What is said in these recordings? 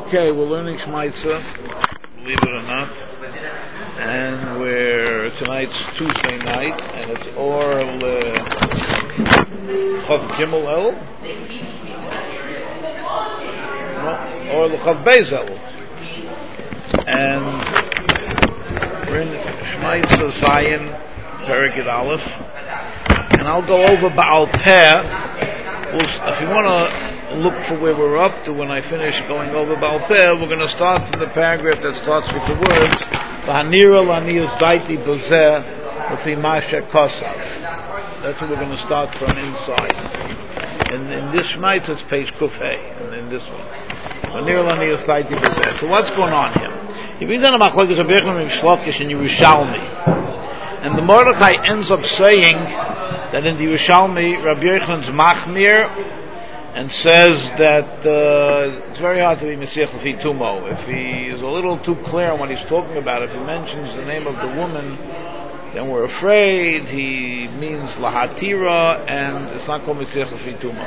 Okay, we're learning Shmaitza, believe it or not, and tonight's Tuesday night, and it's Or Chav Gimel El, Or Chav Beis El, and we're in Shmaitza Zion, Perek Aleph, and I'll go over Baal Peh. If you want to look for where we're up to when I finish going over Baal Peh, we're going to start from the paragraph that starts with the words V'hanira l'aniyas daiti b'zeh l'fi masha kosav. That's what we're going to start from inside. And in this Shmaitz it's page Kufay, and in this one V'hanira l'aniyas daiti b'zeh. So what's going on here? He brings on a machlokes Rabbi Yochanan and Shlokish in Yerushalmi, and the Mordechai ends up saying that in the Yerushalmi Rabbi Yochanan's machmir, and says that it's very hard to be Mesiach L'fi Tumo. If he is a little too clear on what he's talking about, if he mentions the name of the woman, then we're afraid he means Lahatira, and it's not called Mesiach L'fi Tumo.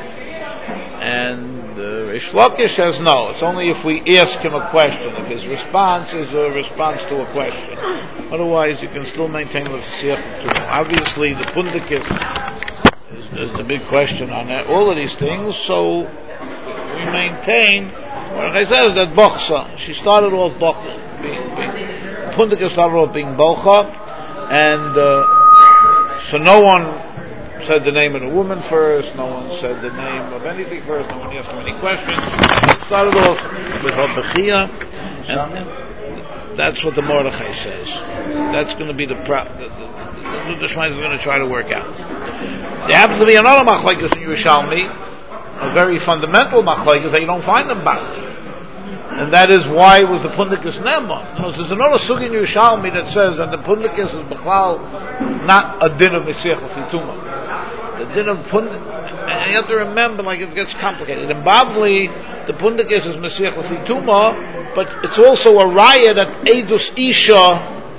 And Reish Lakish says no, it's only if we ask him a question, if his response is a response to a question. Otherwise, you can still maintain Mesiach L'fi Tumo. Obviously, the Pundakis is the big question on all of these things, so we maintain, like I said, that Bochsa, she started off Bochsa, Pundika started off being Bocha, and so no one said the name of the woman first, no one said the name of anything first, no one asked him any questions. It started off with her Bechia, and that's what the Mordechai says. That's going to be the Shmaitz is going to try to work out. There happens to be another machlokes in Yerushalmi, a very fundamental machlokes that you don't find them back, and that is why was the Pundikus Neman. There's another sug in Yerushalmi that says that the Pundikus is b'chlal not a din of Mesiach L'fi Tumo. The din of Pundik, and you have to remember, like it gets complicated. In Bavli, the Pundikus is Mesiach L'fi Tumo, but it's also a raya that Eidus Isha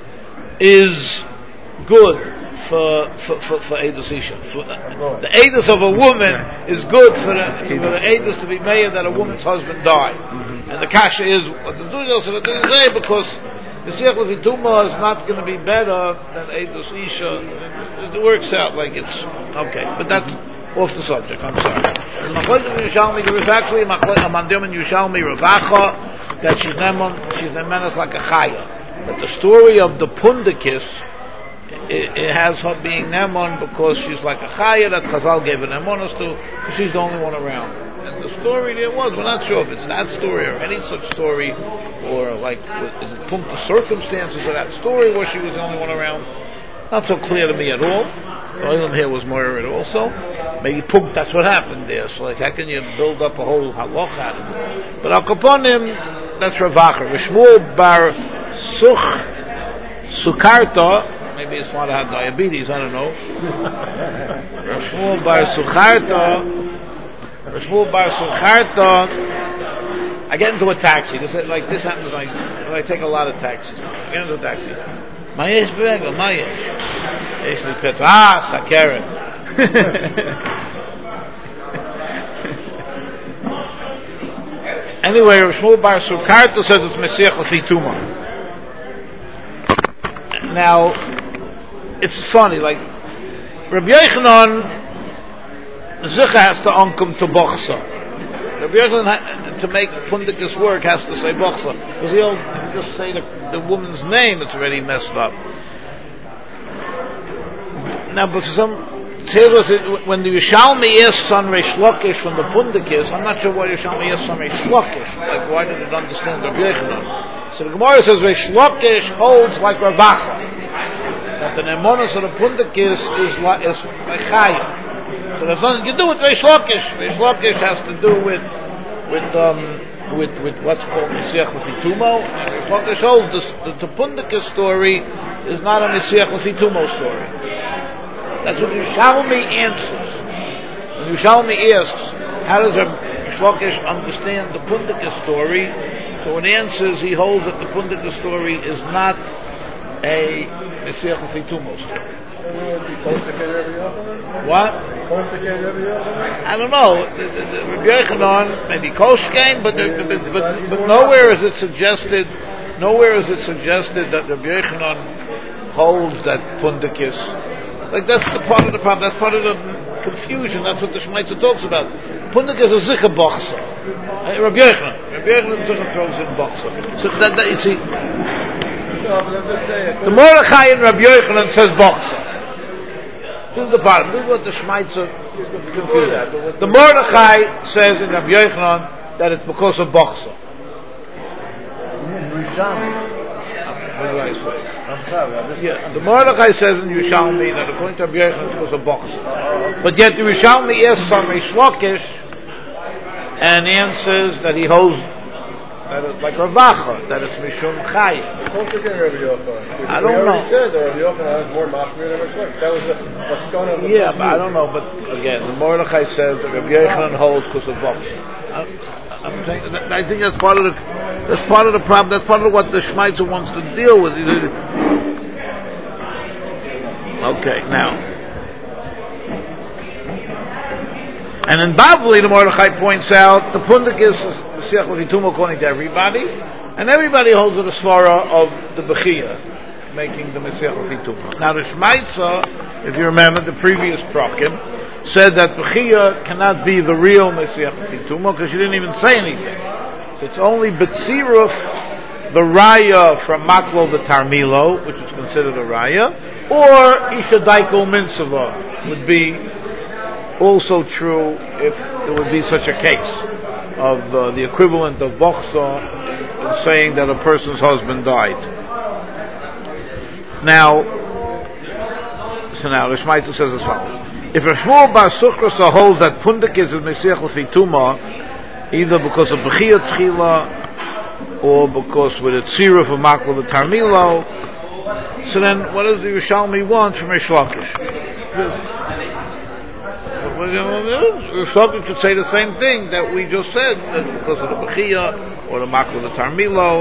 is good for Eidus Isha. The Eidus of a woman is good for the Eidus to be made that a woman's husband died. And the kasha is what the Dujas say, because the Mesiach L'fi Tumo is not going to be better than Eidus Isha. It works out like it's okay, but that's off the subject. I'm sorry. There is actually a mandim in Yerushalmi Ravacha that she's nemenas like a chaya. But the story of the Pundikis, it has her being Nemon because she's like a chaya that Chazal gave an Nemonos to, because she's the only one around. And the story there was, we're not sure if it's that story or any such story, or like, is it the circumstances of that story where she was the only one around? Not so clear to me at all. The Olam here was more it also. Maybe Punk, that's what happened there. So like, how can you build up a whole halach out of it? But Al Kaponim, that's Ravacha. Rishmuel Bar Sukarta, maybe his father had diabetes, I don't know. Rishmuel Bar Sukarta, I get into a taxi. This happens when I take a lot of taxis. I get into a taxi. Mayesh Vega, Mayesh. Yesh li pets. Sakeret. Anyway, Rishmuel Bar Sukarta says it's Mesiach L'fi Tumo. Now, it's funny, like, Rabbi Yochanan, Zicha has to unkum to Bochsa. Rabbi Yochanan, to make Pundikus work, has to say Bochsa. Because he'll just say the woman's name, it's already messed up. Now, but when the Yerushalmi asks on Reish Lakish from the Pundikis, I'm not sure why Yerushalmi asks on Reish Lakish. Like, why did it understand Rabbi Yochanan? So the Gemara says Reish Lakish holds like Ravacha, that the Nemonos of the Pundikis is like Chaya. So there's nothing to do with Reish Lakish. Reish Lakish has to do with what's called Mesiach L'fi Tumo, and Reish Lakish holds the Pundikis story is not a Mesiach L'fi Tumo story. That's what Yerushalmi answers. When Yerushalmi asks, how does Reish Lakish understand the Pundikis story? So in answers, he holds that the Pundikis story is not a Mesiach L'fi Tumo story. What? I don't know. Rabbi Yochanan maybe Koshkein, but nowhere is it suggested. Nowhere is it suggested that Rabbi Yochanan holds that Pundikis. Like that's the part of the problem. That's part of the confusion. That's what the Shemaitza talks about. Pundikis is a zikha bochsa. Rabbi Yochanan zikha throws in bochsa. So that you see, the Mordechai and Rabbi Yochanan says bochsa. This is the part. This is what the Shemaitza confused. The Mordechai says in Rabbi Yochanan that it's because of bochsa. Yeah, the Mordechai says in Yerushalmi that according to Rabbi Yochanan it's because of bochsa. But yet the Yerushalmi asks some Reish Lakish and answers that he holds that it's like Ravacha, that it's Mishum Chayim. I don't know. Says that Rabbi Yochanan has more machmir than Reish Lakish. That was the skana of the but I don't know. But again, the Mordechai says that Rabbi Yochanan holds because of bochsa. I think that's part of the problem. That's part of what the Shemaitza wants to deal with. Okay, now, and in Bavli, the Mordechai points out the Pundikis is Mesiach Levitum according to everybody, and everybody holds the svara of the Bechia, making the Mesiach Levitum. Now, the Shemaitza, if you remember the previous prokim, said that Bechia cannot be the real Mesiach Fituma because she didn't even say anything. So it's only B'tziruf, the Raya from Maklo the Tarmilo, which is considered a Raya, or Isha Daiko Minsava would be also true if there would be such a case of the equivalent of Bochsa in saying that a person's husband died. Now, the Shemaitza says as follows. If a Shmuel Bar Sukrasa holds that Pundikis is Mesiach L'Fituma, either because of Bechia Tchila, or because with a Tzira of Makla the Tarmilo, so then what does the Yerushalmi want from Reish Lakish? Reish Lakish could say the same thing that we just said, that because of the Bechia, or the Makla the Tarmilo,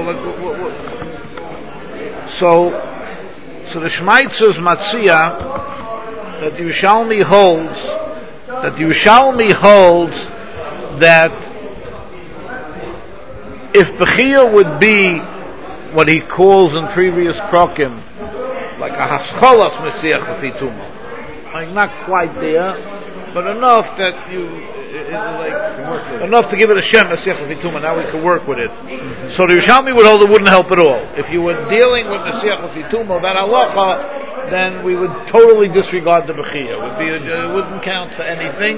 So the Shemaitza's Matzia, that Yerushalmi holds that if Bechia would be what he calls in previous prokim like a hascholas Mesiach L'Fituma, like not quite there, but enough that enough to give it a Shem Mesiach L'Fituma. Now we can work with it. Mm-hmm. So the Yerushalmi would hold it wouldn't help at all. If you were dealing with Mesiach L'Fituma, that halacha, then we would totally disregard the Bechia. It wouldn't count for anything,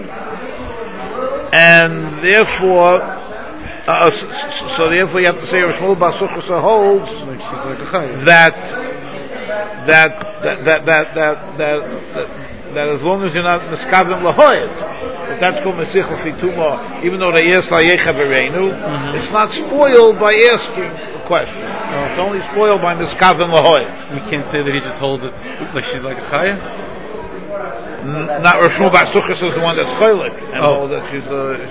and therefore, therefore, you have to say Rav Shmuel Bar Sukrasa holds that as long as you're not miskavim lahoyed, that's called Mesiach L'Fituma. Even though they ask Layecha V'Reinu, it's not spoiled by asking question. No. It's only spoiled by miskavim lahoyed. We can't say that he just holds it like she's like a chaya. Not Rav Shmuel Bar Sukrasa is the one that's chaylik and holds that she's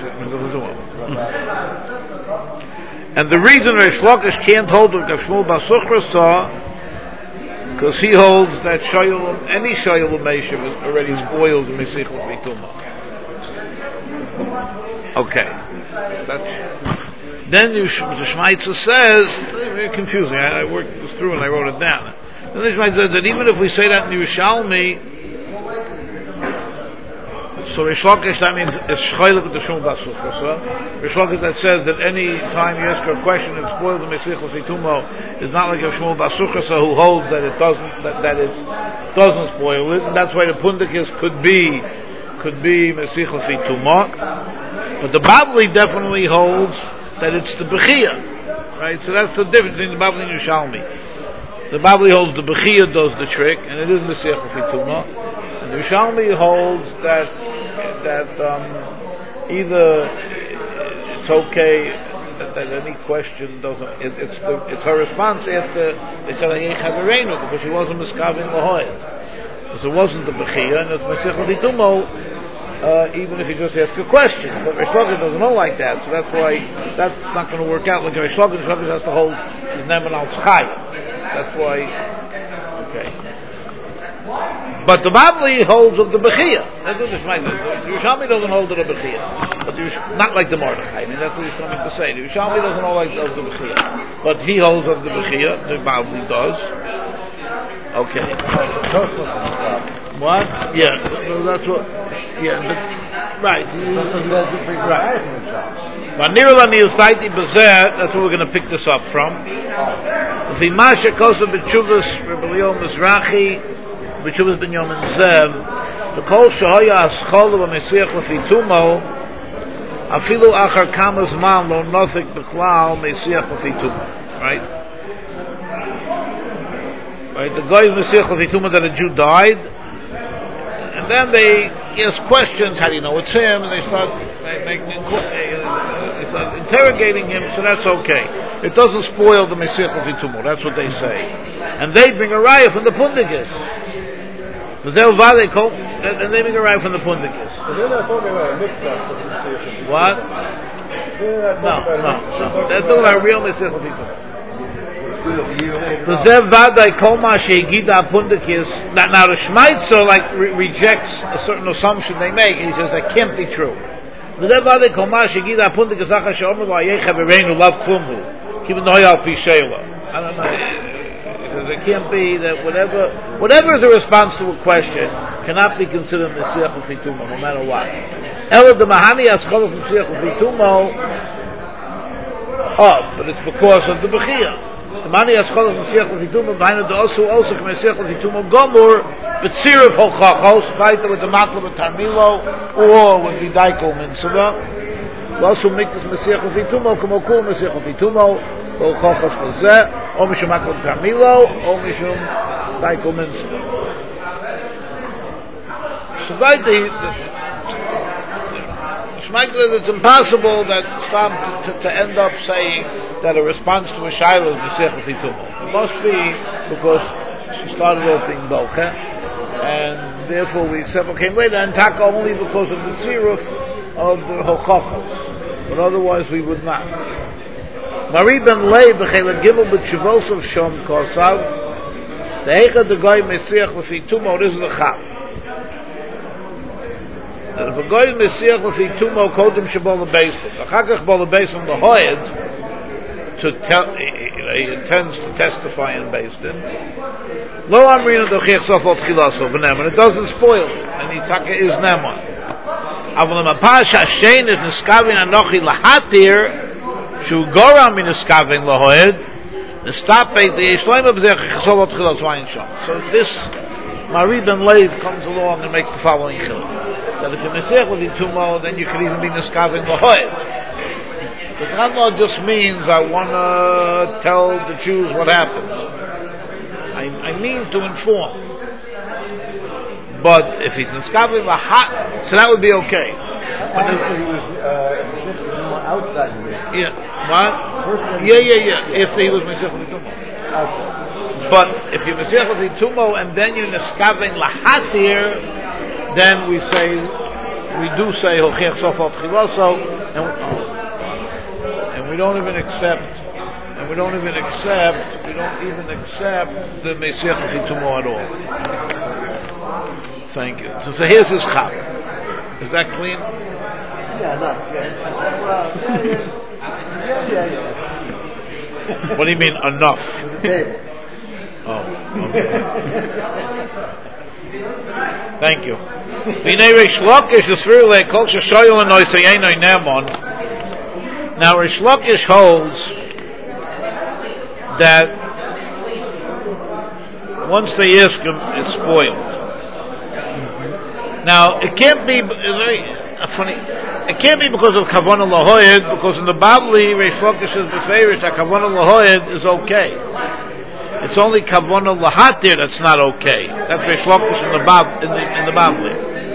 And the reason Reish Lakish can't hold Rav Shmuel Bar Sukrasa because he holds that any shayul meishav is already spoiled in Mesiach L'Fituma. Okay, then the Shemaitza says, very confusing. I worked this through and I wrote it down. Then the Shemaitza says that even if we say that in Yerushalmi, so Reish Lakish, that means it's shchaylik with the Shmuel Bar Sukrasa. Reish Lakish that says that any time you ask her a question and spoils the Mesiach L'Fituma, it's not like a Shmuel Bar Sukrasa who holds that it doesn't, that it doesn't spoil it, and that's why the Pundikis could be Mesiach L'Fituma. But the Bavli definitely holds that it's the Bechia, right? So that's the difference between the Bavli and Yerushalmi. The Bavli holds the Bechia does the trick, and it is Mesiach L'Fituma. And the Yerushalmi holds that either it's okay that any question doesn't. It's her response after they said Layecha V'Reinu because she wasn't miskavim lahoyed. Because it wasn't the Bechia, and it's Mesiach L'Fituma. Even if you just ask a question. But Reish Lakish doesn't know like that, so that's why that's not going to work out. Like Reish Lakish has to hold his Neman al Tzchai. That's why, okay. But the Bavli holds of the Bechia. That's what the Yerushalmi doesn't hold of the Bechia. But not like the Mordechai. I mean, that's what he's coming to say. The Yerushalmi doesn't hold like of the Bechia. But he holds of the Bechia. The Bavli does. Okay. What? Yeah. That's what. Yeah. Right. Right. That's where we're going to pick this up from. The Masha Kosa B'Tshuvas Rebellion Mizrahi B'Tshuvas Ben Yom Zev the Kol Shahaya Ascholu B'Mesiach L'Fitumo Afilu Achar Kama Zman Lo Nothik B'Chlal Mesiach L'Fitumo. Right? Right? The guy Mesiach L'Fitumo that a Jew died, and then they ask questions. How do you know it's him? And they start interrogating him. So that's okay. It doesn't spoil the Mesiach L'Fitumo. That's what they say. And they bring a raya from the Pundigis. And they bring a raya from the Pundigis. They're not talking about a mix-up of Mesiach. What? No. They're talking about real Mesiach L'Fitumo. Now the Shmaitzer rejects a certain assumption they make, and he says that can't be true. I don't know. Because it can't be that whatever is a response to a question cannot be considered Mesiach L'Fitumo, no matter what. But it's because of the Bechia. The mani aschol of Mesiach L'Fitumo behind the also Mesiach L'Fitumo Gomor B'tzirav Hochachos fighter with the Matla B'Tarmilo or with Vidaiko Minsava also mixes Mesiach L'Fitumo Kamo Kul Mesiach L'Fitumo Hochachos Chazeh or Mishum Matla B'Tarmilo or Mishum Daiko Minsava. So it's impossible that to end up saying that a response to a Shaila is Mesiach L'Fitumo. It must be because she started off being Bolcha, and therefore we accept what came later, and Taka only because of the Tziruf of the Hochachos. But otherwise we would not. Mari ben Lei b'chelet Gimel b'tshuvos of Shom Kosav Tehecha the guy Mesiach L'Fitumo is the Chav. That if a guy Mesiach L'Fitumo Kodim Shabol L'Beislim Achakach Bol L'Beislim L'Hoyed to tell, he intends to testify in Beis Din. Lo Amrina Dochiach Sofot Chilaso V'Neman. It doesn't spoil it, and Yitzhak is Neman. Aval Mapash Hashem is Niskavin Anochi Lahatir Shu Goram Min Niskavin Lahoed Nistapei the Yishloim B'Zech Sofot Chilaso Ein Shom. So this Mari ben Leiv comes along and makes the following chiluk: that if you're Mesiach L'Fitumo, then you could even be Niskavin Lahoed. The Tanna just means I want to tell the Jews what happened. I mean to inform. But if he's Niskavi Lahat, so that would be okay. But if he was outside of it. Yeah. What? Yeah. If he was Mesiach L'Fitumo. But if you're Mesiach L'Fitumo and then you're Niskavi Lahatir, then we do say Hochiach Sofot Chiloso, and we don't even accept the Mesiach L'Fitumo at all. Thank you. So here's his chap. Is that clean? Yeah. What do you mean enough? Oh, okay. Thank you. Now Rish Lakish holds that once they ask him, it's spoiled. Now it can't be. It's very funny. It can't be because of Kavanah Lahoyed, because in the Bavli, Rish Lakish is beferish that Kavanah Lahoyed is okay. It's only Kavanah Lahatir that's not okay. That's Rish Lakish in the Bavli.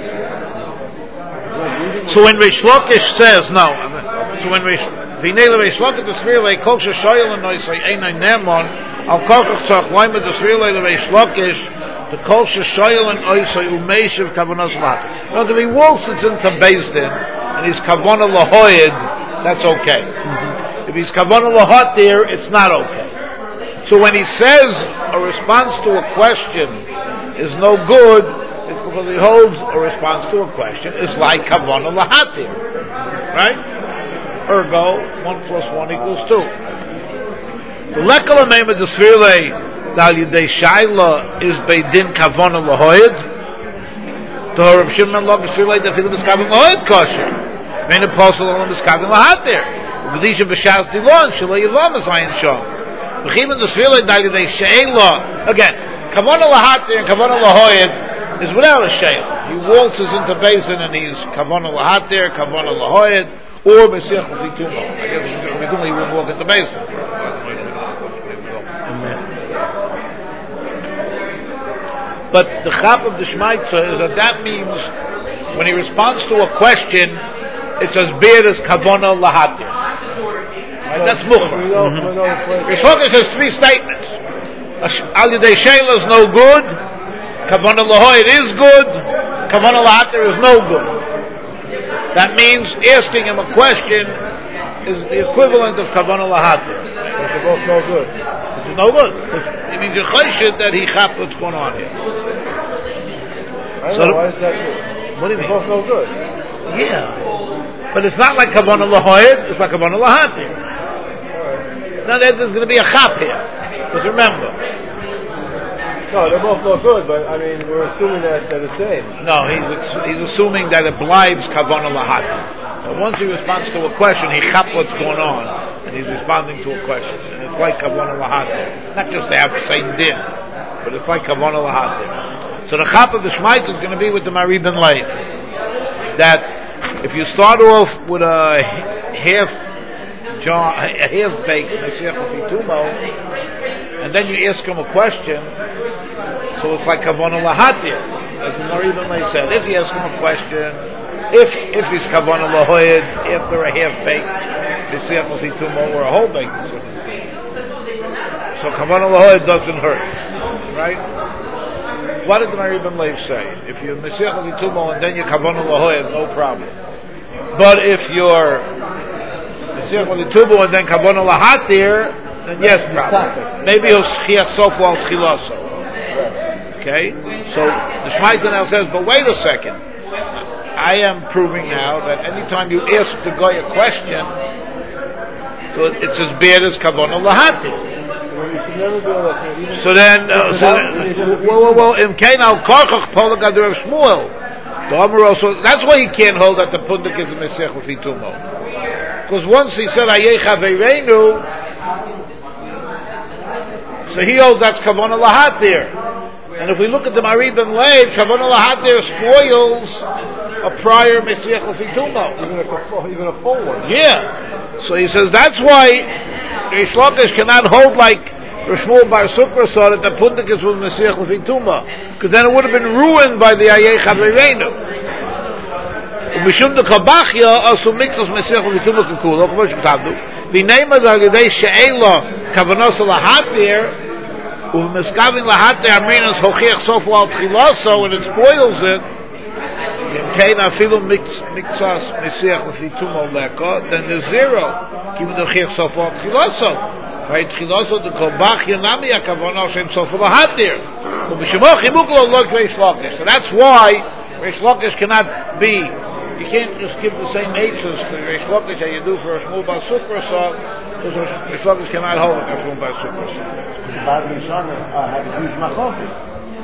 So when Rish Lakish says no. So when Vinela Rish Lakish the Sfirle Kolsha Shoyel and Noisay Einay Nemon Al Korkach Tzach Loima the Sfirle the Rish Lakish the Kolsha Shoyel and Oisay Umeshiv Kavanas Lahatir. Now if he waltzes into Beis Din and he's Kavanah Lahoyed, that's okay. If he's Kavanah Lahatir, it's not okay. So when he says a response to a question is no good, it's because he holds a response to a question. It's like Kavanah Lahatir. Right? Ergo, 1 plus 1 equals 2. The lekala mema desfirle dal yidei shaila is beidin Kavanah Lahoyed. To her Reb Shimon log desfirle dafil miskavim Lahoyed kosher. Mein apostle on miskavim Lahatir. Ugdisha b'shas dilon shelo yivam azayin shom. B'chivin desfirle dal yidei shaila. Again, Kavanah Lahatir and Kavanah Lahoyed is without a shayla. He waltzes into basin and he's Kavanah Lahatir, Kavanah Lahoyed, or Mesiach L'Fitumo. I guess if he wouldn't walk into basin. But the chap of the Shmaitza is that means when he responds to a question, it's as bad as Kavanah Lahatir. Right? That's Mukhra. Rish Lakish has 3 statements. Al Yidei Sheila is no good. Kavanah Lahoyed is good. Kavanah Lahatir is no good. That means asking him a question is the equivalent of Kavanah Lahatir. But they're both no good. It's no good. It means you're chayshit that he chap what's going on here. I don't know, why is that good? What do you They're mean? both no good. Yeah. But it's not like Kavanah Lahoyed, it's like Kavanah Lahatir. Alright. Now there's going to be a chap here. Because remember, No, they're both no good, but I mean, we're assuming that they're the same. no, he's assuming that it blives Kavanah Lahatir. But once he responds to a question, he chap what's going on, and he's responding to a question. And it's like Kavanah Lahatir. Not just to have the same din, but it's like Kavanah Lahatir. So the chap of the Shmaitz is going to be with the Mari Ben Leif. That if you start off with a half-baked Mesiach L'Fitumo, and then you ask him a question, so it's like Kavanah Lahatir. As the Mari Ben Leif said, if you ask him a question, if he's Kavanah Lahoyed after a half-baked Mesiach L'Fitumo or a whole-baked Mesiach L'Fitumo, so Kavanah Lahoyed doesn't hurt. Right? What did the Mari Ben Leif say? If you're Mesiach L'Fitumo and then you're Kavanah Lahoyed, no problem. But if you're Mesiach L'Fitumo and then Kavanah Lahatir, then yes, problem. Maybe he'll Chiach Sofu al Tchilaso. Okay? So the Shmaita now says, but wait a second. I am proving now that anytime you ask the guy a question, so it's as bad as Kavanah Lahatir. So then, in Kain al Korchach Polak Ad Rav Shmuel, that's why he can't hold that the Pundik is a Mesiach L'Fitumo. Because once he said Ayecha Ve'reinu, so he holds that's Kavanah Lahatir. And if we look at the Mari Ben Leif, Kavanah Lahatir spoils a prior Mesiach L'Fitumo. Even a full one. Yeah. So he says that's why Rish Lakish cannot hold like Rosh Shmuel Bar Sukra saw that the Pundikus was Mesiach L'Fituma, because then it would have been ruined by the Ayecha Ve'reinu. Mishum de Kabachya also mixes Mesiach L'Fituma Kukula, Chumash K'tavdu, V'neima Zagidei She'ela Kavanos Lahatir, U'Miskavin Lahatir Aminas Hochiach Sofu Al Tchilaso, and it spoils it, Kein Afilu Mixas Mesiach L'Fituma Leka, then there's 0. Kivin Hochiach Sofu Al Tchilaso. Right, Tchilaso de Kobach Yanami Akavana Shem Sofu Lahatir. U'Mishimoch Himuklo Lok Reish Lakish. So that's why Reish Lakish cannot be. You can't just give the same answers to Reish Lakish that you do for a Shmuel Bar Sukra Sal, because Reish Lakish cannot hold it for Shmuel Bar Sukra Sal. The Bible Yishana had a huge machlokas.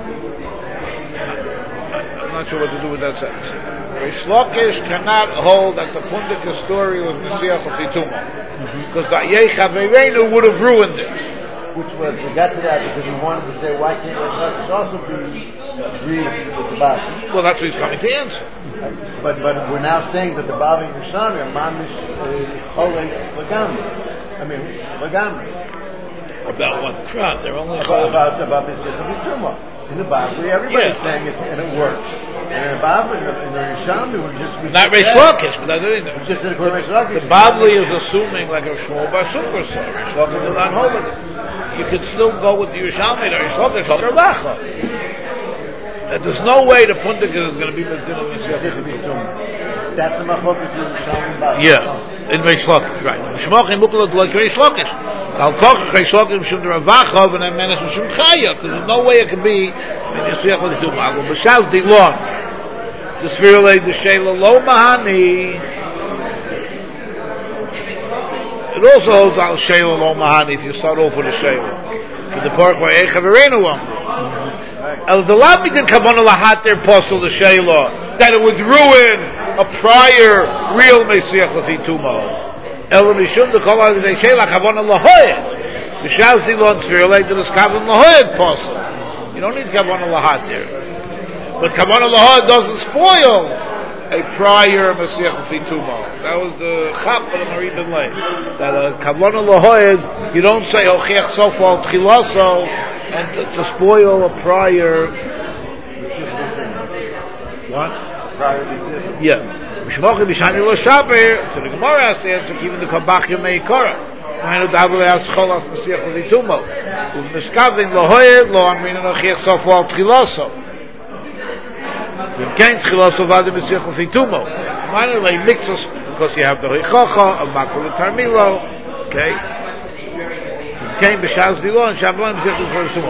I'm not sure what to do with that sentence. Reish Lakish cannot hold that the Pundika story was Mesiach L'Fituma, because the Ayecha Ve'reinu would have ruined it. Which was, we got to that because we wanted to say, why can't Reish Lakish also be agreed with the Bible? Well, that's what he's coming to answer. But we're now saying that the Bible Yishana are mamish cholei lagamri. I mean, lagamri. About what? Crap, they're only About Mesiach L'Fituma. In the Bible, everybody's saying it, and it works. And in the Bible, in the Yishami, we not Reish Lakish, but that's it. It's just that Reish Lakish. The Bible is assuming like a Shmuel Bar Sukra saw. Reish Lakish is not holding it. You could still go with the Yerushalmi, the Reish Lakish, Hoker Lacha. That there's no way the Pundik is going to be Medina Mesiach L'Fituma. That's the Machokas in the Yishami Bible. Yeah, in Reish Lakish, right. Shmochim Muklat like Reish Lakish. Al koch chaysokim shum deravachav and amenes shum chaya, because there's no way it can be in Yisrael l'tuma. Agul b'shaz dilon. The svirulei the sheila lo mahani. It also holds al sheila lo mahani if you start off with a sheila. To the park where echav arenu amru. El delad mikan kavanah lahat their posel the sheila that it would ruin a prior real mesiach l'tuma. El mishum the kol the sheila kavanah lahoyed. The shaz dilon svirulei to the kavanah lahoyed posel. You don't need kavanah lahat there. But kavanah lahad doesn't spoil a prior Mesiach Fituma. That was the chap of the Marie Ben Lay. That kavanah lahad, you don't say Ochiach Sofal Tchilaso and to spoil a prior. What? Prior Mesiach. Yeah. Mishmochi Bishani Lo Shaper. So the Gemara has to answer even the Kabachim Meikara. Ma'inu Dabel Yas Cholas Mesiach Fituma. U'Miskavin lahad lo Amrin Ochiach Sofal Tchilaso. Can't chilos of other mesiach l'fitumo. Minor like mixes because you have the hoichacha of makol tarmilo. Okay. Can't b'shaz dilon shablan mesiach l'fitumo.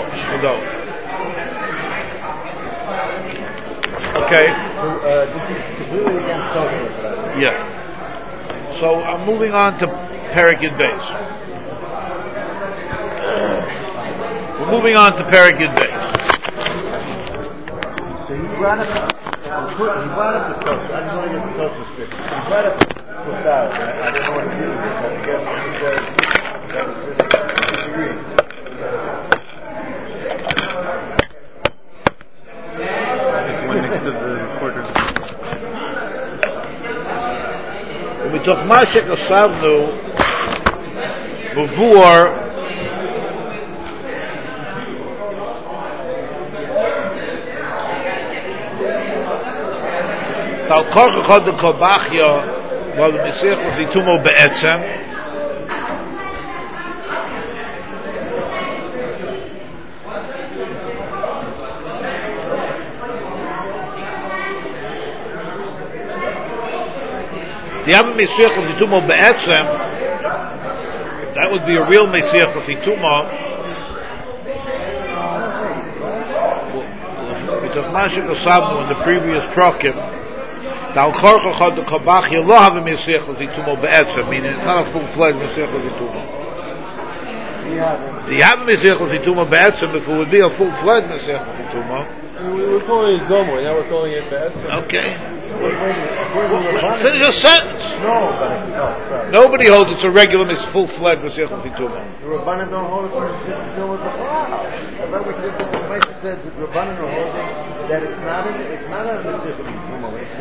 Okay. So this is completely against Tosfos. Yeah. So I'm moving on to Perek Yud Beis. We're moving on to Perek Yud Beis. So he brought up the Tosfos. I just want to get the Tosfos straight. He brought up the Tosfos. I don't know what to do with this. I guess he says that it's just disagreeing. There's one next to the recorder. ומתוך מה שכתבנו מבואר על כל אחד בקובחיה ועל מסיח לפיתומו בעצם the Abba Mesiach L'Fitumo Be'etzem, that would be a real Mesiach L'Fitumo. Because Mashik Osabnu in the previous Prokim, Dal Korcha Chod the Kabach, you don't have a Mesiach L'Fitumo Be'etzem, meaning it's not a full-fledged Mesiach L'Fitumo. The Abba Mesiach L'Fitumo Be'etzem, if it would be a full-fledged Mesiach L'Fitumo. We were calling it Gomer, now we're calling it Be'etzem. Okay. Finish your sentence. No, sorry. Nobody holds it's a regular, full-fledged Mesiach L'Fitumo. The Rabbanan don't hold it for Mesiach L'Fitumo. The Rabbi said that the Rabbanan are holding that it's not a Mesiach L'Fitumo. It's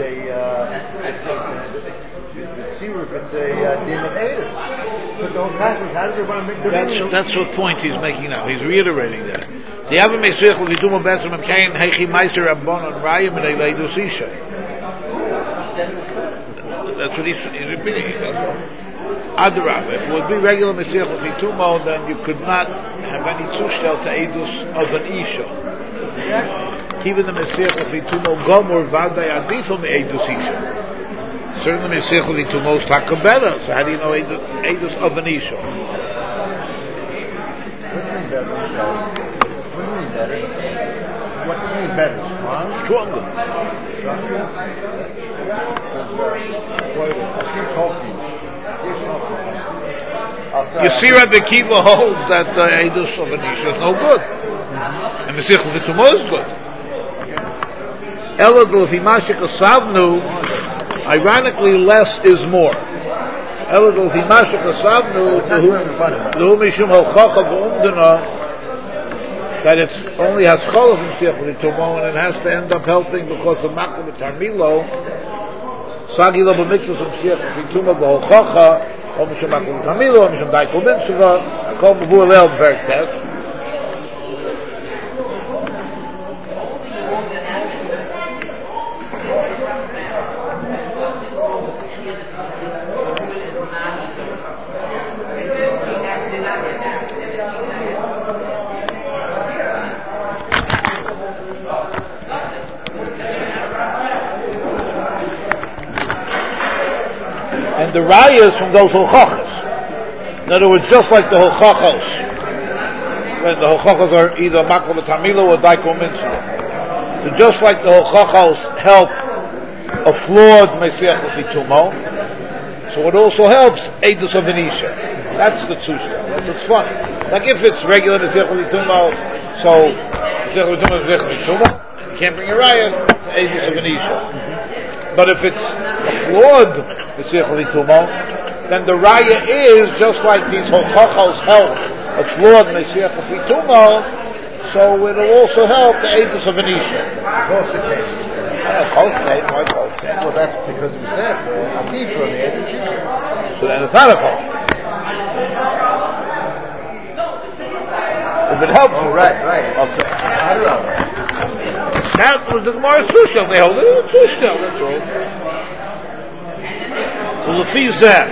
a din of Eidos. But the whole question is, how does the Rabbanan make the din? That's what point he's making now. He's reiterating that. The Abba Mesiach L'Fitumo Be'etzem Kain Heichi Meiser Rabbanon Raya Minei Leidus Isha. That's what he's repeating. Adrab, if it would be regular Mesiach L'Fitumo, then you could not have any zushtel to Eidus of an Isha. Even the Mesiach L'Fitumo Gomor Vadai Adifo Me Eidus Isha. Certainly Mesiach L'Fitumo is Takabera, so how do you know Eidus of an Isha? What do you mean better? Strong? Stronger. You see, Rabbi Kiva holds that the Eidus of Anisha is no good. And Mesiach L'Fitumo is good. Elad L'Fimashik Asavnu, ironically, less is more. Elad L'Fimashik Asavnu, L'hu Mishum Hochacha V'umdana, that it only has Cholos Mesiach L'Fitumo, and it has to end up helping because of Makal Tarmilo, Sagi Lo B'mitzvos Mesiach L'Fitumo V'hochacha, או משום מקום תמילו, או משום די קובין סוגה, הכל מבוא אליהו בפרק טקסט. And the rayas from those hochachas. In other words, just like the hochachos, when the hochachos are either makla b'tamila or daiko mitzvah. So just like the hochachos help a flawed mesiach l'chitumo, so it also helps edus of an isha. That's the tzusha. That's what's funny. Like if it's regular mesiach l'chitumo, so mesiach l'chitumo is mesiach l'chitumo, you can't bring a raya to edus of an isha. But if it's a flawed mesiach l'chitumo, then the raya is just like these hochachos help a flawed mesiach l'chitumo, so it'll also help the edus of an isha. Well, that's because we said Atif from the edus isha. So then it's not a kol. If it helps. Oh, right. Okay. That was the Gemara Tzushel. They hold it in Tzushel, that's all. Well, the fee is that.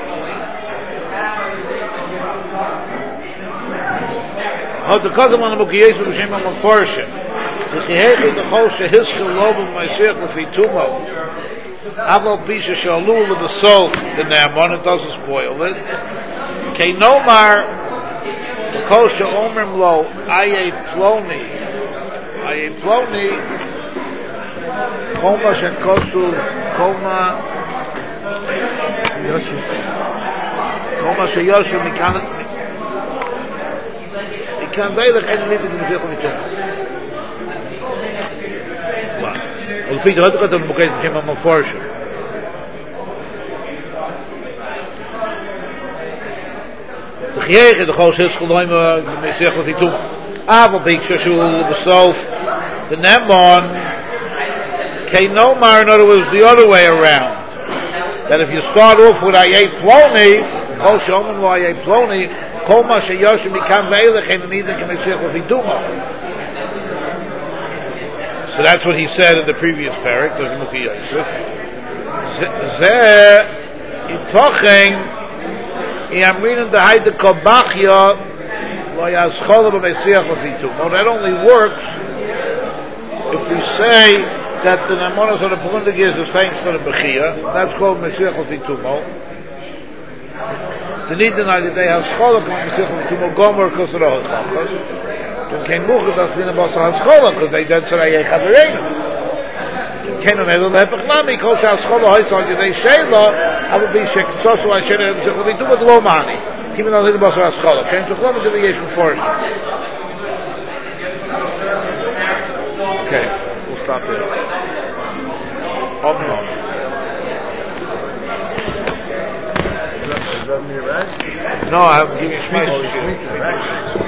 How the Kazam on the Mukiyes with the Shem HaMafarshim. The Chihechel the Chol Shehischel Lobel Ma'asech L'Fitumo. Aval Pisha Shalu L'Besol the Ne'amon, it doesn't spoil it. Kei Nomar the Kol She'omrim Lo Aye Ploni Koma Shekosu Koma Sheyoshu Mikan Veilig en niet in de Mesiach l'Chitumo. ולפי זה, לא כתוב למוקד בשם המפורשים. תחייך את החוש הסכולוים במסיח לחיתום. אבל ביקשה שהוא בסוף, the Nembon, Keinomar, in other words, the other way around. That if you start off with Ayei Ploni, Chol Shomen lo Ayei Ploni, Kol ma sheyoshim mikam ve'elech en nidin k'mesiach l'chitum. So that's what he said in the previous parak, the Muki Yosef. Zeh itochen iamrin the hayde kobachya lo yaschol b'mesiach l'chitum. Well, that only works if we say that the Namonas of the Pundig is the same for the Bechia. That's called Mesiach l'Chitumo. The need that they have Schola come Mesiach l'Chitumo Gomer because of the Hochachos. Then came Muchah that's been about Schola because they did Sarayei Chavereinu. Came on Edel Lepech Nami Kol Shah Schola Hoysal Yidei Sheila I will be Shek Sosu Hashem Mesiach l'Chitumo Lo Mani. Even though they did about Schola. Came to Chlam to the Yesh Meforshim. Okay. Stop there. No, I'm giving you Shmita.